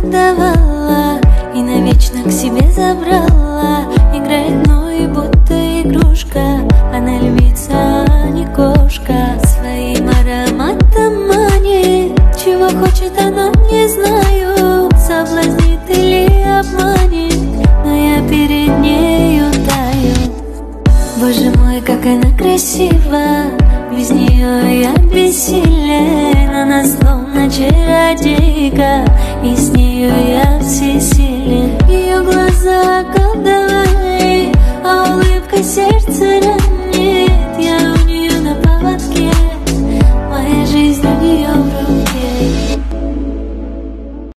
околдовала и навечно к себе забрала. Играет мной, будто игрушка, она львица, а не кошка. Своим ароматом манит, чего хочет она, не знаю. Соблазнит или обманет, но я перед нею таю. Боже мой, как она красива, без нее я бессилен. Она словно чародейка, и с нею я всесилен. Ее глаза околдовали, а улыбка сердца